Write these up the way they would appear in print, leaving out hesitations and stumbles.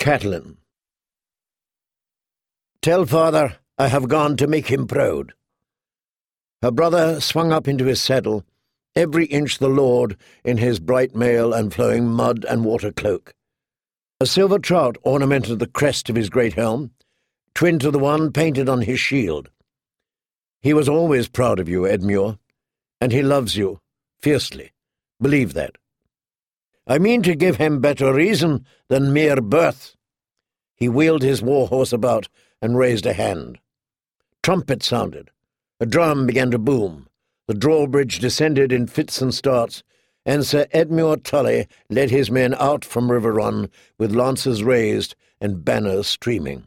Catelyn. Tell father I have gone to make him proud. Her brother swung up into his saddle, every inch the lord in his bright mail and flowing mud and water cloak. A silver trout ornamented the crest of his great helm, twin to the one painted on his shield. He was always proud of you, Edmure, and he loves you fiercely. Believe that. I mean to give him better reason than mere birth. He wheeled his war-horse about and raised a hand. Trumpet sounded. A drum began to boom. The drawbridge descended in fits and starts, and Sir Edmure Tully led his men out from Riverrun with lances raised and banners streaming.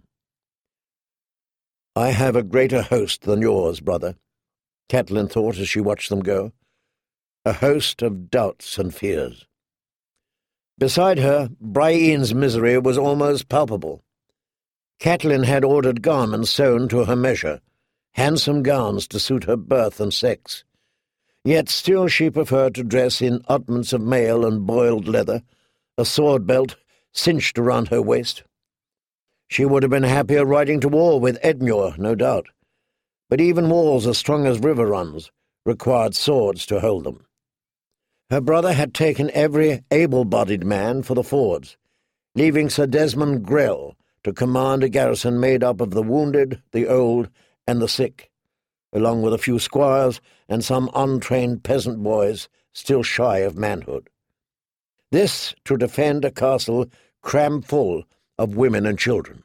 I have a greater host than yours, brother, Catelyn thought as she watched them go. A host of doubts and fears. Beside her, Brienne's misery was almost palpable. Catelyn had ordered garments sewn to her measure, handsome gowns to suit her birth and sex. Yet still she preferred to dress in oddments of mail and boiled leather, a sword belt cinched around her waist. She would have been happier riding to war with Edmure, no doubt, but even walls as strong as river runs required swords to hold them. Her brother had taken every able-bodied man for the fords, leaving Sir Desmond Grell to command a garrison made up of the wounded, the old, and the sick, along with a few squires and some untrained peasant boys still shy of manhood. This to defend a castle crammed full of women and children.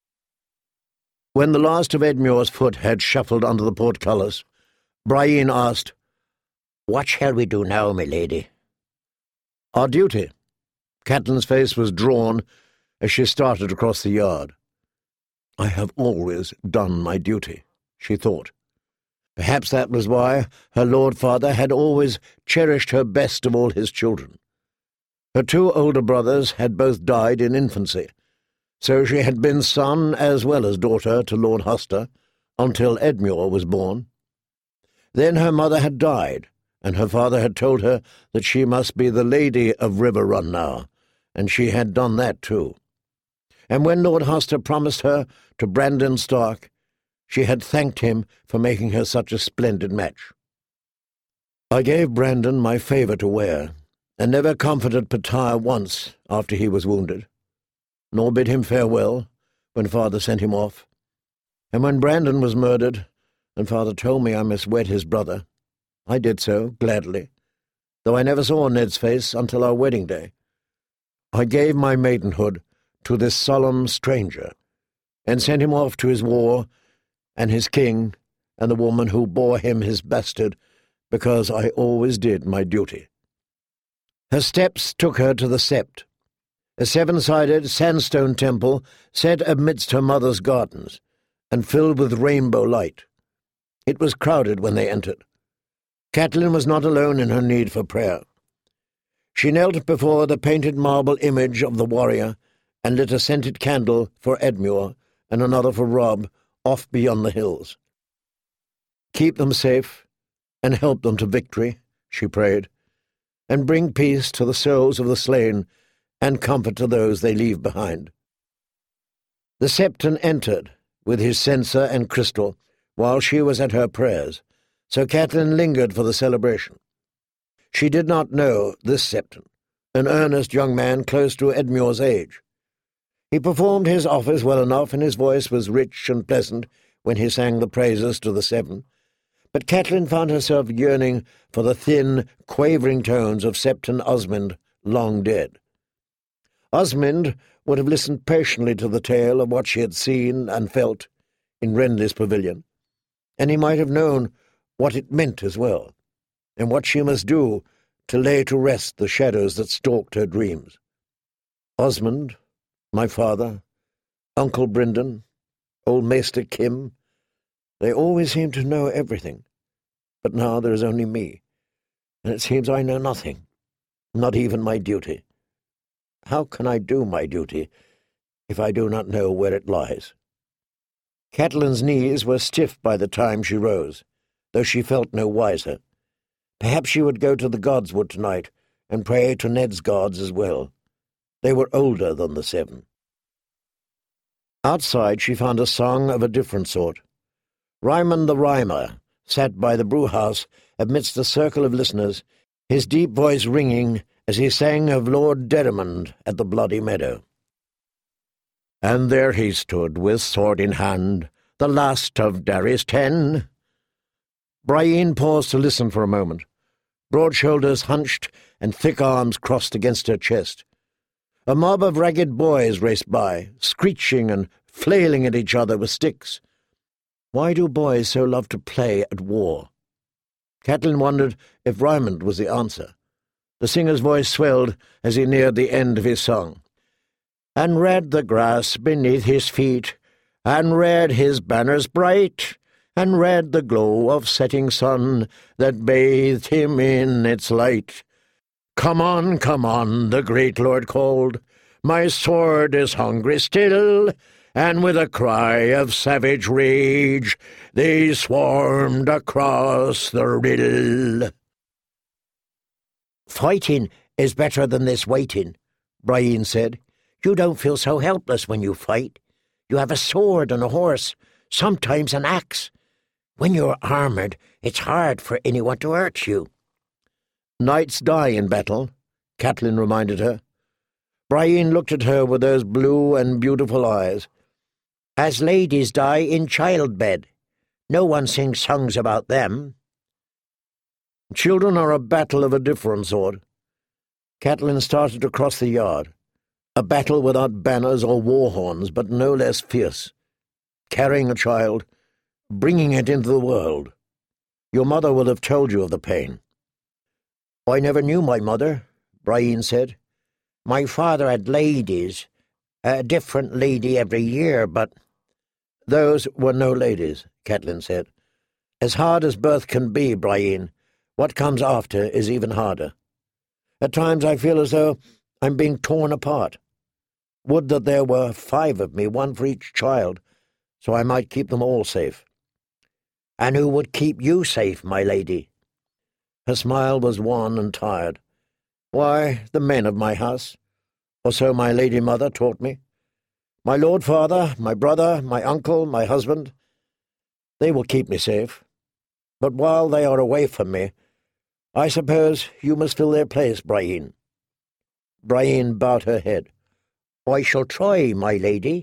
When the last of Edmure's foot had shuffled under the portcullis, Brienne asked, "What shall we do now, my lady?" "Our duty." Catelyn's face was drawn as she started across the yard. I have always done my duty, she thought. Perhaps that was why her Lord Father had always cherished her best of all his children. Her two older brothers had both died in infancy, so she had been son as well as daughter to Lord Huster until Edmure was born. Then her mother had died, and her father had told her that she must be the Lady of Riverrun now, and she had done that too. And when Lord Huster promised her to Brandon Stark, she had thanked him for making her such a splendid match. I gave Brandon my favour to wear, and never comforted Petire once after he was wounded, nor bid him farewell when Father sent him off. And when Brandon was murdered, and Father told me I must wed his brother, I did so, gladly, though I never saw Ned's face until our wedding day. I gave my maidenhood to this solemn stranger, and sent him off to his war, and his king, and the woman who bore him his bastard, because I always did my duty. Her steps took her to the Sept, a seven-sided sandstone temple set amidst her mother's gardens, and filled with rainbow light. It was crowded when they entered. Catelyn was not alone in her need for prayer. She knelt before the painted marble image of the warrior, and lit a scented candle for Edmure and another for Robb off beyond the hills. Keep them safe, and help them to victory, she prayed, and bring peace to the souls of the slain, and comfort to those they leave behind. The Septon entered, with his censer and crystal, while she was at her prayers, so Catelyn lingered for the celebration. She did not know this Septon, an earnest young man close to Edmure's age. He performed his office well enough, and his voice was rich and pleasant when he sang the praises to the Seven, but Catelyn found herself yearning for the thin, quavering tones of Septon Osmond, long dead. Osmond would have listened patiently to the tale of what she had seen and felt in Renly's pavilion, and he might have known what it meant as well, and what she must do to lay to rest the shadows that stalked her dreams. Osmond, my father, Uncle Brynden, old Maester Kim, they always seemed to know everything, but now there is only me, and it seems I know nothing, not even my duty. How can I do my duty if I do not know where it lies? Catelyn's knees were stiff by the time she rose, though she felt no wiser. Perhaps she would go to the Godswood tonight and pray to Ned's gods as well. They were older than the Seven. Outside she found a song of a different sort. Ryman the Rhymer sat by the brewhouse amidst a circle of listeners, his deep voice ringing as he sang of Lord Derrimond at the Bloody Meadow. And there he stood, with sword in hand, the last of Darry's 10. Brian paused to listen for a moment, broad shoulders hunched and thick arms crossed against her chest. A mob of ragged boys raced by, screeching and flailing at each other with sticks. Why do boys so love to play at war? Catelyn wondered if Ryman was the answer. The singer's voice swelled as he neared the end of his song. And red the grass beneath his feet, and red his banners bright, and red the glow of setting sun that bathed him in its light. Come on, the great lord called. My sword is hungry still, and with a cry of savage rage they swarmed across the riddle. Fighting is better than this waiting, Brian said. You don't feel so helpless when you fight. You have a sword and a horse, sometimes an axe. When you're armoured, it's hard for anyone to hurt you. Knights die in battle, Catelyn reminded her. Brian looked at her with those blue and beautiful eyes. As ladies die in childbed. No one sings songs about them. Children are a battle of a different sort. Catelyn started to cross the yard. A battle without banners or war horns, but no less fierce. Carrying a child, bringing it into the world. Your mother will have told you of the pain. I never knew my mother, Brian said. My father had ladies, a different lady every year, but... Those were no ladies, Catelyn said. As hard as birth can be, Brian, what comes after is even harder. At times I feel as though I'm being torn apart. Would that there were 5 of me, 1 for each child, so I might keep them all safe. And who would keep you safe, my lady? Her smile was wan and tired. Why, the men of my house, or so my lady mother taught me. My lord father, my brother, my uncle, my husband, they will keep me safe. But while they are away from me, I suppose you must fill their place, Brian. Brian bowed her head. I shall try, my lady.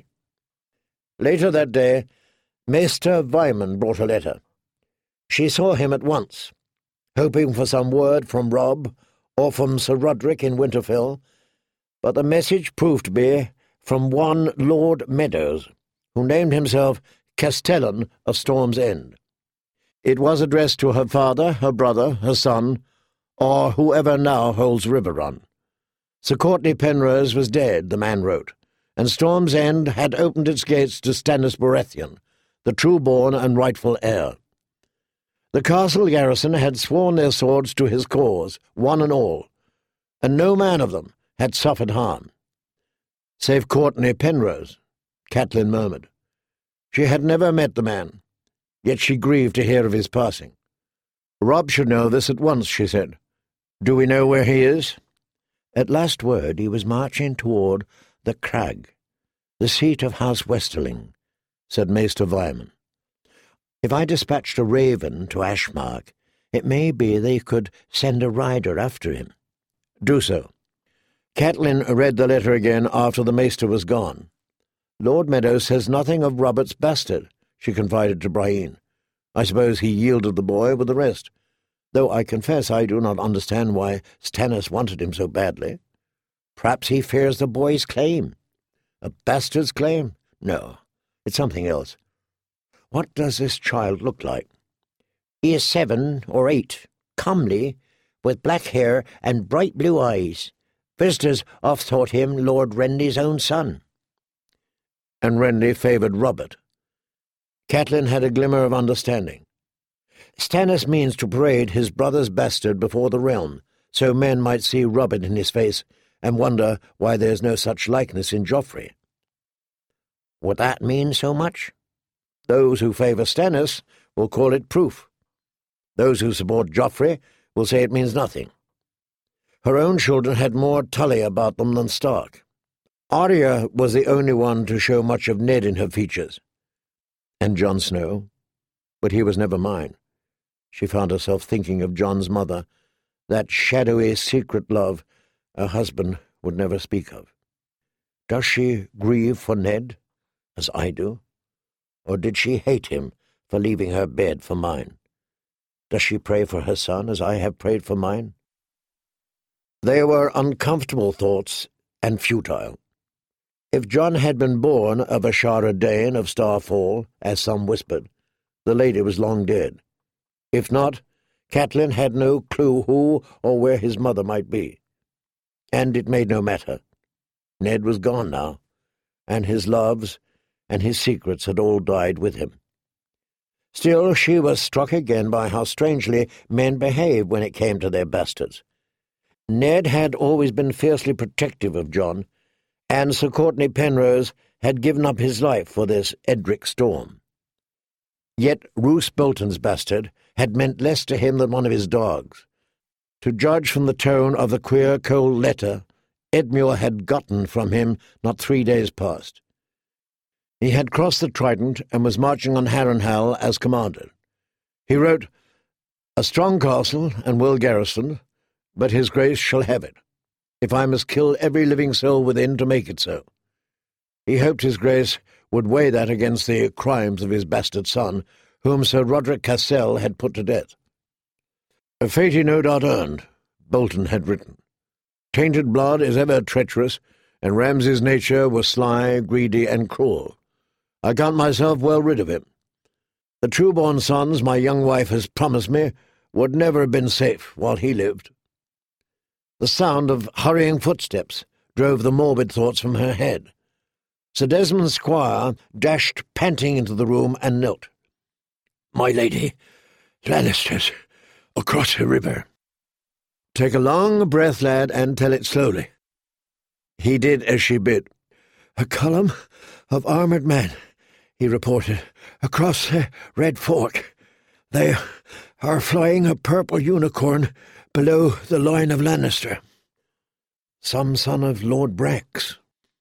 Later that day, Maester Wyman brought a letter. She saw him at once, hoping for some word from Robb or from Sir Roderick in Winterfell, but the message proved to be from one Lord Meadows, who named himself Castellan of Storm's End. It was addressed to her father, her brother, her son, or whoever now holds Riverrun. Sir Courtenay Penrose was dead, the man wrote, and Storm's End had opened its gates to Stannis Baratheon, the true-born and rightful heir. The castle garrison had sworn their swords to his cause, one and all, and no man of them had suffered harm. Save Courtenay Penrose, Catelyn murmured. She had never met the man, yet she grieved to hear of his passing. Robb should know this at once, she said. Do we know where he is? At last word he was marching toward the Crag, the seat of House Westerling, said Maester Wyman. If I dispatched a raven to Ashmark, it may be they could send a rider after him. Do so. Catelyn read the letter again after the Maester was gone. Lord Meadows says nothing of Robert's bastard, she confided to Brian. I suppose he yielded the boy with the rest, though I confess I do not understand why Stannis wanted him so badly. Perhaps he fears the boy's claim. A bastard's claim? No, it's something else. What does this child look like? He is 7 or 8, comely, with black hair and bright blue eyes. Visitors oft thought him Lord Renly's own son. And Renly favoured Robert. Catelyn had a glimmer of understanding. Stannis means to parade his brother's bastard before the realm, so men might see Robert in his face and wonder why there is no such likeness in Joffrey. Would that mean so much? Those who favour Stannis will call it proof. Those who support Joffrey will say it means nothing. Her own children had more Tully about them than Stark. Arya was the only one to show much of Ned in her features. And Jon Snow, but he was never mine. She found herself thinking of Jon's mother, that shadowy secret love a husband would never speak of. Does she grieve for Ned, as I do? Or did she hate him for leaving her bed for mine? Does she pray for her son as I have prayed for mine? They were uncomfortable thoughts and futile. If Jon had been born of a Shara Dane of Starfall, as some whispered, the lady was long dead. If not, Catelyn had no clue who or where his mother might be. And it made no matter. Ned was gone now, and his loves and his secrets had all died with him. Still, she was struck again by how strangely men behaved when it came to their bastards. Ned had always been fiercely protective of Jon, and Sir Courtenay Penrose had given up his life for this Edric Storm. Yet Roose Bolton's bastard had meant less to him than one of his dogs. To judge from the tone of the queer, cold letter Edmure had gotten from him not 3 days past. He had crossed the Trident and was marching on Harrenhal as commanded. He wrote, "A strong castle and well garrisoned, but his grace shall have it, if I must kill every living soul within to make it so." He hoped his grace would weigh that against the crimes of his bastard son, whom Sir Roderick Cassel had put to death. "A fate he no doubt earned," Bolton had written. "Tainted blood is ever treacherous, and Ramsay's nature was sly, greedy, and cruel. I count myself well rid of him. The true-born sons my young wife has promised me would never have been safe while he lived." The sound of hurrying footsteps drove the morbid thoughts from her head. Sir Desmond Squire dashed panting into the room and knelt. "My lady, Lannisters, across the river." "Take a long breath, lad, and tell it slowly." He did as she bid. "A column of armoured men," he reported, "across the Red Fork. They are flying a purple unicorn below the line of Lannister." Some son of Lord Brax.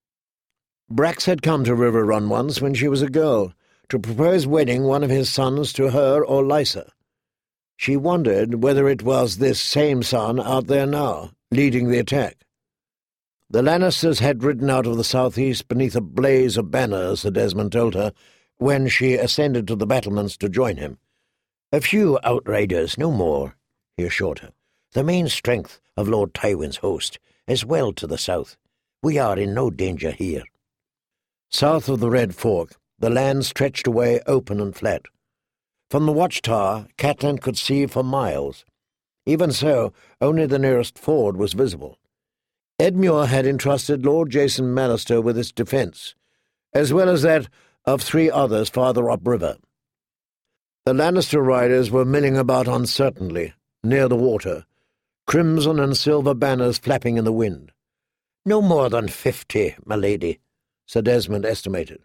Brax had come to River Run once when she was a girl, to propose wedding one of his sons to her or Lysa. She wondered whether it was this same son out there now, leading the attack. The Lannisters had ridden out of the southeast beneath a blaze of banners, Sir Desmond told her, when she ascended to the battlements to join him. "A few outriders, no more," he assured her. "The main strength of Lord Tywin's host is well to the south. We are in no danger here." South of the Red Fork, the land stretched away open and flat. From the watchtower, Catelyn could see for miles. Even so, only the nearest ford was visible. Edmure had entrusted Lord Jason Mallister with its defence, as well as that of 3 others farther upriver. The Lannister riders were milling about uncertainly, near the water, crimson and silver banners flapping in the wind. "No more than 50, my lady," Sir Desmond estimated.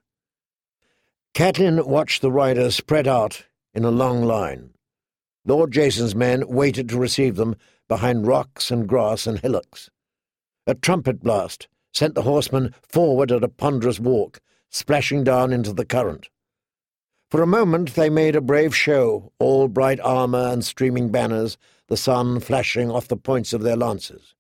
Catelyn watched the riders spread out in a long line. Lord Jason's men waited to receive them behind rocks and grass and hillocks. A trumpet blast sent the horsemen forward at a ponderous walk, splashing down into the current. For a moment they made a brave show, all bright armour and streaming banners, the sun flashing off the points of their lances.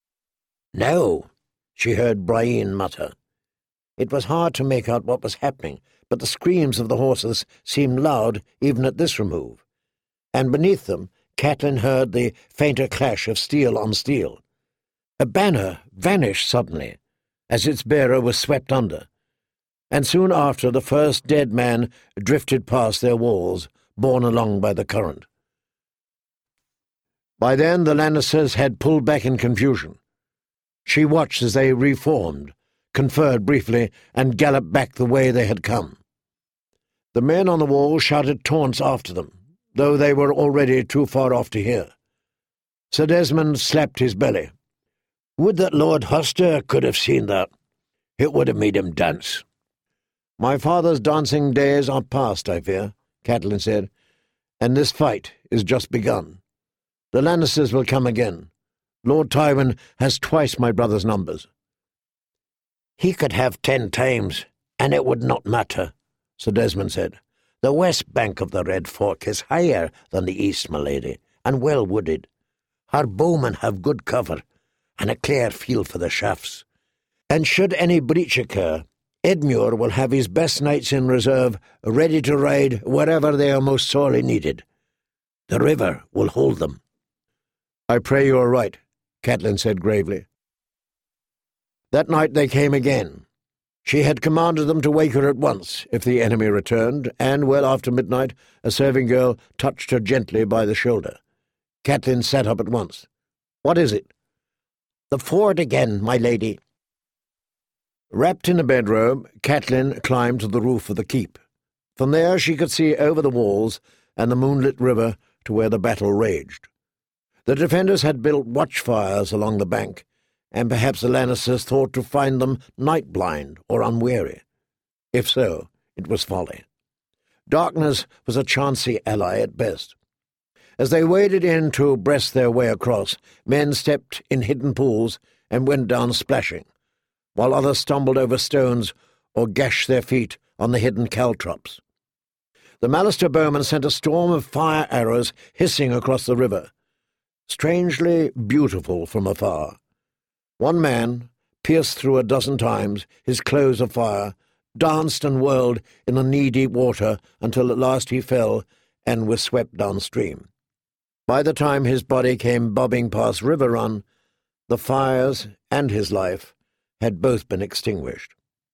"Now," she heard Brienne mutter. It was hard to make out what was happening, but the screams of the horses seemed loud even at this remove, and beneath them Catelyn heard the fainter clash of steel on steel. A banner vanished suddenly, as its bearer was swept under, and soon after the first dead man drifted past their walls, borne along by the current. By then the Lannisters had pulled back in confusion. She watched as they reformed, conferred briefly, and galloped back the way they had come. The men on the wall shouted taunts after them, though they were already too far off to hear. Sir Desmond slapped his belly. "Would that Lord Hoster could have seen that. It would have made him dance." "My father's dancing days are past, I fear," Catelyn said, "and this fight is just begun. The Lannisters will come again. Lord Tywin has twice my brother's numbers." "He could have 10 times, and it would not matter," Sir Desmond said. "The west bank of the Red Fork is higher than the east, my lady, and well wooded. Our bowmen have good cover, and a clear field for the shafts. And should any breach occur, Edmure will have his best knights in reserve, ready to ride wherever they are most sorely needed. The river will hold them." "I pray you are right," Catelyn said gravely. That night they came again. She had commanded them to wake her at once if the enemy returned, and well after midnight a serving girl touched her gently by the shoulder. Catelyn sat up at once. "What is it?" "The ford again, my lady." Wrapped in a bedrobe, Catelyn climbed to the roof of the keep. From there she could see over the walls and the moonlit river to where the battle raged. The defenders had built watchfires along the bank, and perhaps the Lannisters thought to find them night-blind or unwary. If so, it was folly. Darkness was a chancy ally at best. As they waded in to breast their way across, men stepped in hidden pools and went down splashing, while others stumbled over stones or gashed their feet on the hidden caltrops. The Mallister bowmen sent a storm of fire arrows hissing across the river, strangely beautiful from afar. One man, pierced through a dozen times, his clothes afire, danced and whirled in the knee-deep water until at last he fell and was swept downstream. By the time his body came bobbing past River Run, the fires and his life had both been extinguished.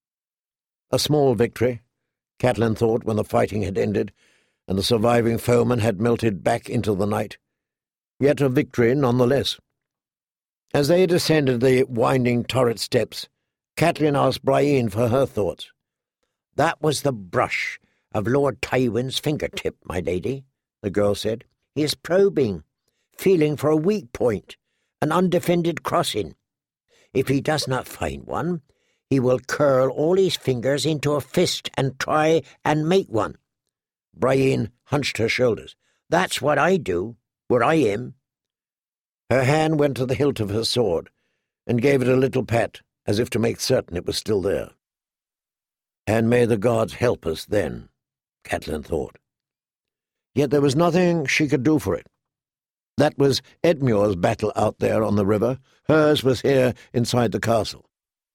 A small victory, Catelyn thought when the fighting had ended and the surviving foemen had melted back into the night, yet a victory none the less. As they descended the winding turret steps, Catelyn asked Brienne for her thoughts. "That was the brush of Lord Tywin's fingertip, my lady," the girl said. "He is probing, feeling for a weak point, an undefended crossing. If he does not find one, he will curl all his fingers into a fist and try and make one." Brienne hunched her shoulders. "That's what I do, where I am." Her hand went to the hilt of her sword, and gave it a little pat, as if to make certain it was still there. "And may the gods help us then," Catelyn thought. Yet there was nothing she could do for it. That was Edmure's battle out there on the river. Hers was here inside the castle.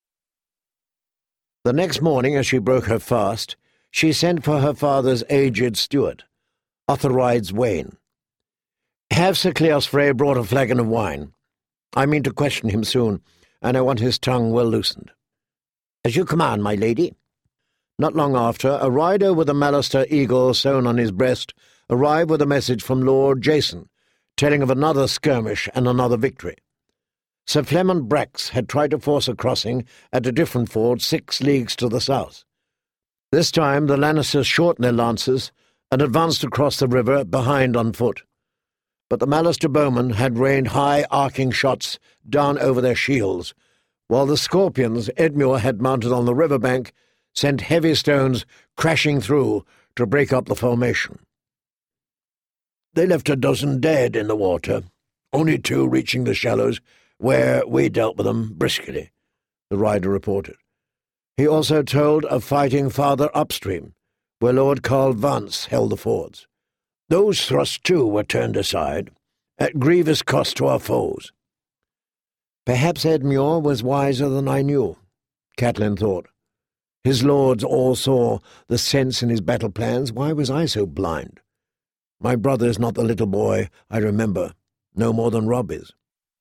The next morning, as she broke her fast, she sent for her father's aged steward, Otharides Wayne. "Have Sir Cleos Frey brought a flagon of wine? I mean to question him soon, and I want his tongue well loosened." "As you command, my lady." Not long after, a rider with a Mallister eagle sewn on his breast arrived with a message from Lord Jason, telling of another skirmish and another victory. Sir Flemont Brax had tried to force a crossing at a different ford 6 leagues to the south. This time the Lannisters shortened their lances and advanced across the river behind on foot. But the Mallister bowmen had rained high arcing shots down over their shields, while the Scorpions Edmure had mounted on the river bank sent heavy stones crashing through to break up the formation. "They left a dozen dead in the water, only 2 reaching the shallows, where we dealt with them briskly," the rider reported. He also told of fighting farther upstream, where Lord Carl Vance held the fords. "Those thrusts, too, were turned aside, at grievous cost to our foes." Perhaps Edmure was wiser than I knew, Catelyn thought. His lords all saw the sense in his battle plans. Why was I so blind? My brother is not the little boy I remember, no more than Robb is.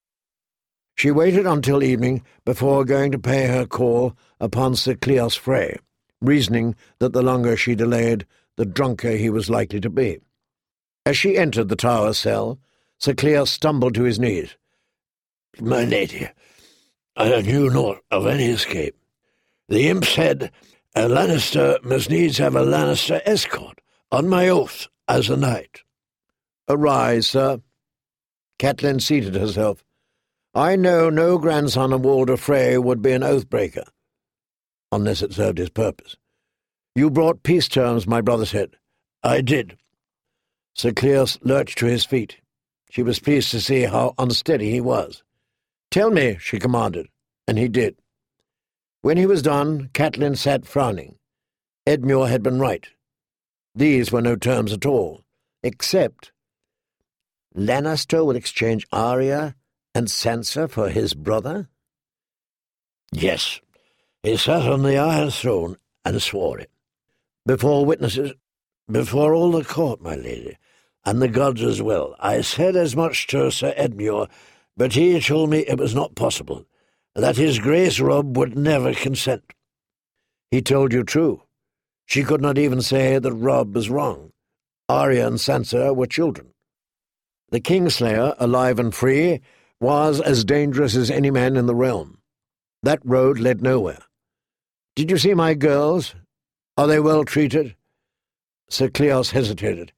She waited until evening before going to pay her call upon Sir Cleos Frey, reasoning that the longer she delayed, the drunker he was likely to be. As she entered the tower cell, Sir Cleos stumbled to his knees. "My lady, I knew naught of any escape. The imp said a Lannister must needs have a Lannister escort, on my oath as a knight." "Arise, sir." Catelyn seated herself. "I know no grandson of Walder Frey would be an oath-breaker, unless it served his purpose. You brought peace terms, my brother said." "I did." Sir Cleos lurched to his feet. She was pleased to see how unsteady he was. "Tell me," she commanded, and he did. When he was done, Catelyn sat frowning. Edmure had been right. These were no terms at all, except Lannister would exchange Arya and Sansa for his brother? Yes, he sat on the Iron Throne and swore it. Before witnesses, before all the court, my lady, and the gods as well. I said as much to Sir Edmure, but he told me it was not possible, that his Grace Robb would never consent. He told you true. She could not even say that Robb was wrong. Arya and Sansa were children. The Kingslayer, alive and free, was as dangerous as any man in the realm. That road led nowhere. Did you see my girls? Are they well treated? Sir Cleos hesitated.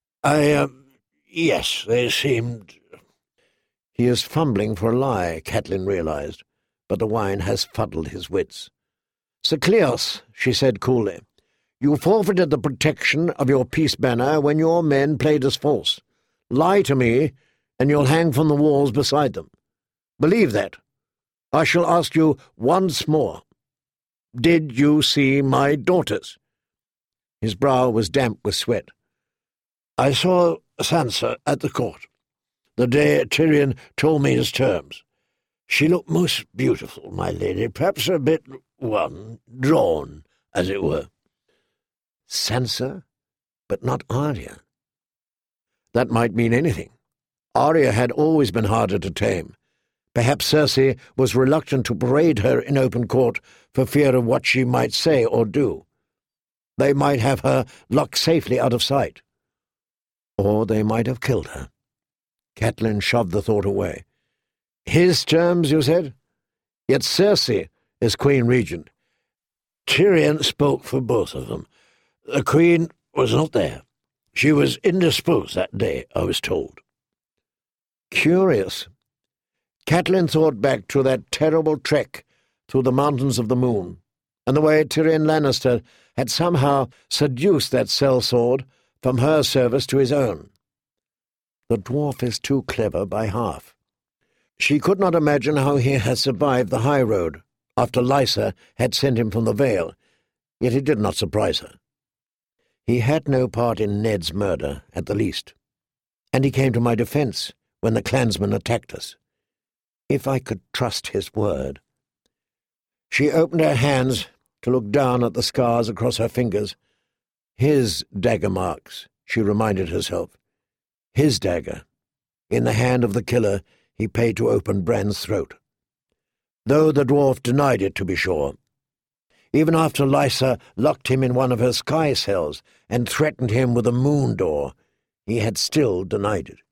Yes, they seemed... He is fumbling for a lie, Catelyn realized, but the wine has fuddled his wits. Sir Cleos, she said coolly, you forfeited the protection of your peace banner when your men played us false. Lie to me, and you'll hang from the walls beside them. Believe that. I shall ask you once more. Did you see my daughters? His brow was damp with sweat. I saw Sansa at the court, the day Tyrion told me his terms. She looked most beautiful, my lady, perhaps a bit, drawn, as it were. Sansa, but not Arya. That might mean anything. Arya had always been harder to tame. Perhaps Cersei was reluctant to parade her in open court for fear of what she might say or do. They might have her locked safely out of sight. Or they might have killed her. Catelyn shoved the thought away. His terms, you said? Yet Cersei is Queen Regent. Tyrion spoke for both of them. The Queen was not there. She was indisposed that day, I was told. Curious. Catelyn thought back to that terrible trek through the Mountains of the Moon, and the way Tyrion Lannister had somehow seduced that sellsword from her service to his own. The dwarf is too clever by half. She could not imagine how he had survived the high road after Lysa had sent him from the Vale, yet it did not surprise her. He had no part in Ned's murder, at the least, and he came to my defence when the clansmen attacked us. If I could trust his word. She opened her hands to look down at the scars across her fingers. His dagger marks, she reminded herself. His dagger, in the hand of the killer he paid to open Bran's throat. Though the dwarf denied it, to be sure. Even after Lysa locked him in one of her sky cells and threatened him with a moon door, he had still denied it.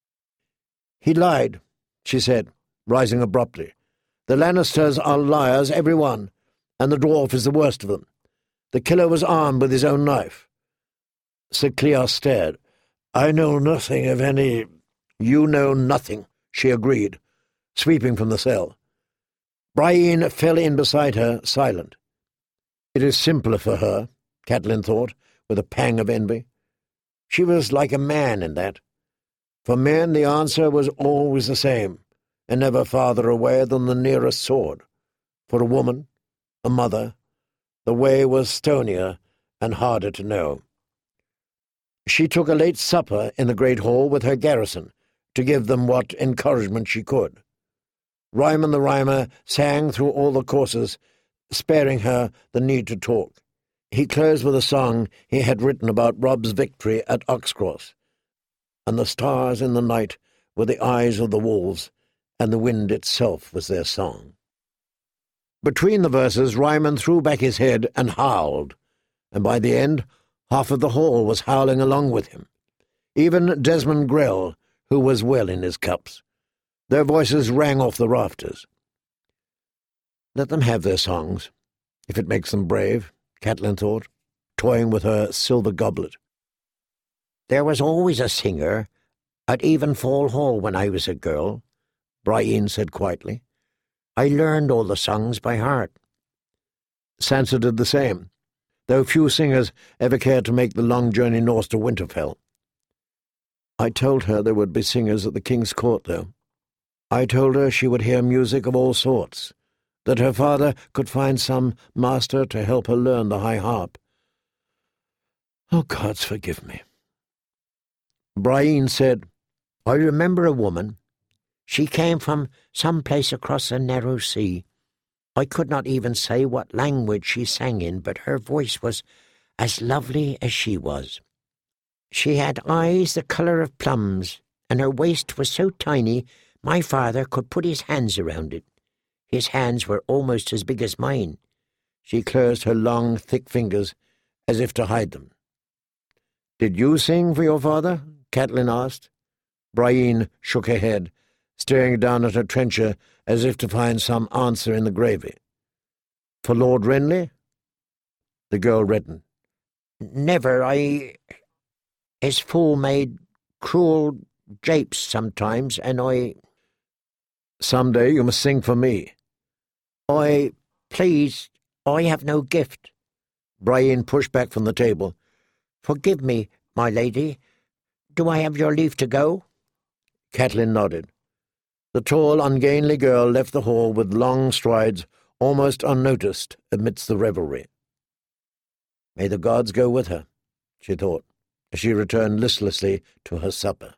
He lied, she said, rising abruptly. The Lannisters are liars, every one, and the dwarf is the worst of them. The killer was armed with his own knife. Sir Cleos stared. I know nothing of any... You know nothing, she agreed, sweeping from the cell. Brienne fell in beside her, silent. It is simpler for her, Catelyn thought, with a pang of envy. She was like a man in that. For men the answer was always the same, and never farther away than the nearest sword. For a woman, a mother, the way was stonier and harder to know. She took a late supper in the great hall with her garrison, to give them what encouragement she could. Ryman the Rhymer sang through all the courses, sparing her the need to talk. He closed with a song he had written about Robb's victory at Oxcross, and the stars in the night were the eyes of the wolves, and the wind itself was their song. Between the verses, Ryman threw back his head and howled, and by the end, half of the hall was howling along with him. Even Desmond Grell, who was well in his cups. Their voices rang off the rafters. Let them have their songs, if it makes them brave, Catelyn thought, toying with her silver goblet. There was always a singer at Evenfall Hall when I was a girl, Brienne said quietly. I learned all the songs by heart. Sansa did the same, though few singers ever cared to make the long journey north to Winterfell. I told her there would be singers at the king's court, though. I told her she would hear music of all sorts, that her father could find some master to help her learn the high harp. Oh, gods forgive me. Brian said, I remember a woman. She came from some place across a narrow sea. I could not even say what language she sang in, but her voice was as lovely as she was. She had eyes the colour of plums, and her waist was so tiny my father could put his hands around it. His hands were almost as big as mine. She closed her long, thick fingers as if to hide them. Did you sing for your father? Catelyn asked. Brian shook her head, staring down at her trencher as if to find some answer in the gravy. For Lord Renly? The girl reddened. Never. His fool made cruel japes sometimes, and I— Some day you must sing for me. Please, I have no gift. Brian pushed back from the table. Forgive me, my lady. Do I have your leave to go? Catelyn nodded. The tall, ungainly girl left the hall with long strides, almost unnoticed amidst the revelry. May the gods go with her, she thought, as she returned listlessly to her supper.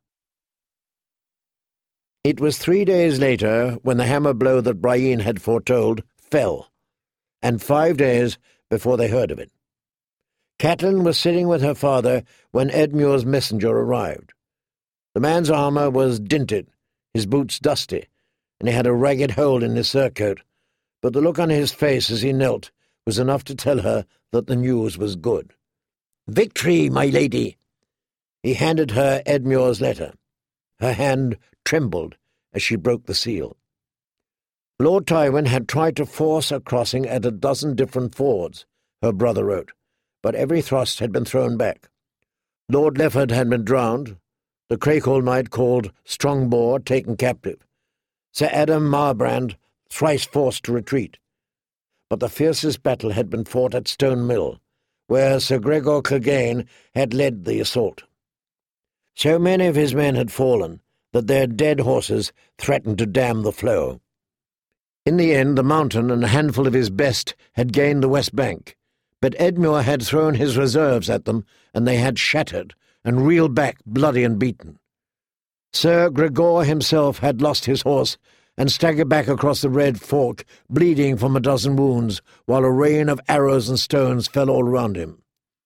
It was 3 days later when the hammer blow that Brian had foretold fell, and 5 days before they heard of it. Catelyn was sitting with her father when Edmure's messenger arrived. The man's armour was dinted, his boots dusty, and he had a ragged hole in his surcoat, but the look on his face as he knelt was enough to tell her that the news was good. "Victory, my lady!" He handed her Edmure's letter. Her hand trembled as she broke the seal. Lord Tywin had tried to force a crossing at a dozen different fords, her brother wrote, but every thrust had been thrown back. Lord Lefford had been drowned, the Crakehall knight called Strongboar taken captive, Sir Adam Marbrand thrice forced to retreat. But the fiercest battle had been fought at Stone Mill, where Sir Gregor Clegane had led the assault. So many of his men had fallen that their dead horses threatened to dam the flow. In the end, the Mountain and a handful of his best had gained the west bank, but Edmure had thrown his reserves at them, and they had shattered and reeled back bloody and beaten. Sir Gregor himself had lost his horse and staggered back across the Red Fork, bleeding from a dozen wounds, while a rain of arrows and stones fell all around him.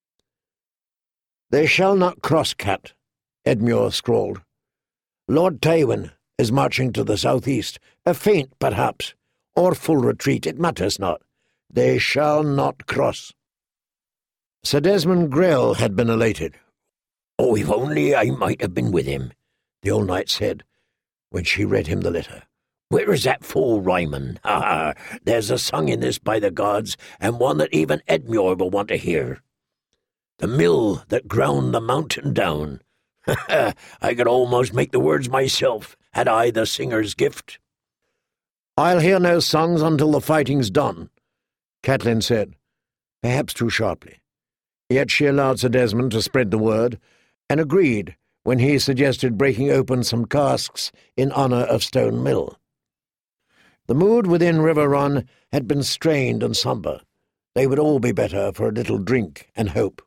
"They shall not cross-cut," Edmure scrawled. "Lord Tywin is marching to the southeast, a feint, perhaps, or full retreat, it matters not. They shall not cross." Sir Desmond Grell had been elated. "Oh, if only I might have been with him," the old knight said, when she read him the letter. "Where is that fool Ryman? Ha ha! There's a song in this, by the gods, and one that even Edmure will want to hear. The mill that ground the mountain down. Ha ha! I could almost make the words myself, had I the singer's gift." "I'll hear no songs until the fighting's done," Catelyn said, perhaps too sharply. Yet she allowed Sir Desmond to spread the word, and agreed when he suggested breaking open some casks in honour of Stone Mill. The mood within River Run had been strained and sombre. They would all be better for a little drink and hope.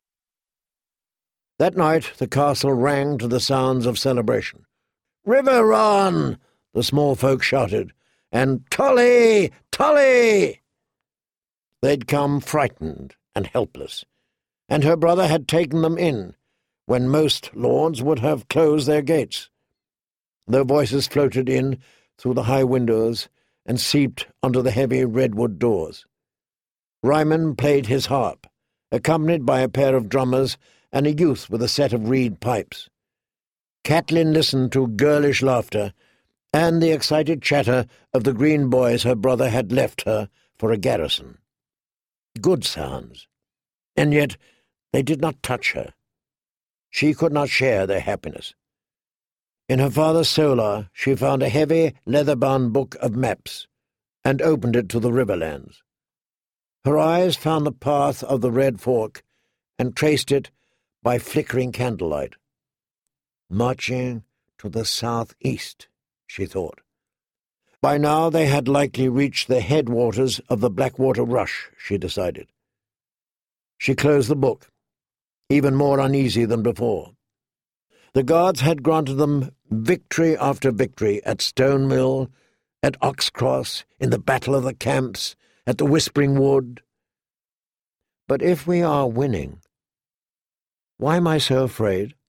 That night the castle rang to the sounds of celebration. "River Run!" the small folk shouted, and "Tully! Tully!" They'd come frightened and helpless, and her brother had taken them in, when most lords would have closed their gates. Their voices floated in through the high windows and seeped onto the heavy redwood doors. Ryman played his harp, accompanied by a pair of drummers and a youth with a set of reed pipes. Catelyn listened to girlish laughter and the excited chatter of the green boys her brother had left her for a garrison. Good sounds, and yet they did not touch her. She could not share their happiness. In her father's solar she found a heavy, leather-bound book of maps, and opened it to the riverlands. Her eyes found the path of the Red Fork, and traced it by flickering candlelight. Marching to the southeast, she thought. By now they had likely reached the headwaters of the Blackwater Rush, she decided. She closed the book, even more uneasy than before. The guards had granted them victory after victory at Stone Mill, at Oxcross, in the Battle of the Camps, at the Whispering Wood. But if we are winning, why am I so afraid?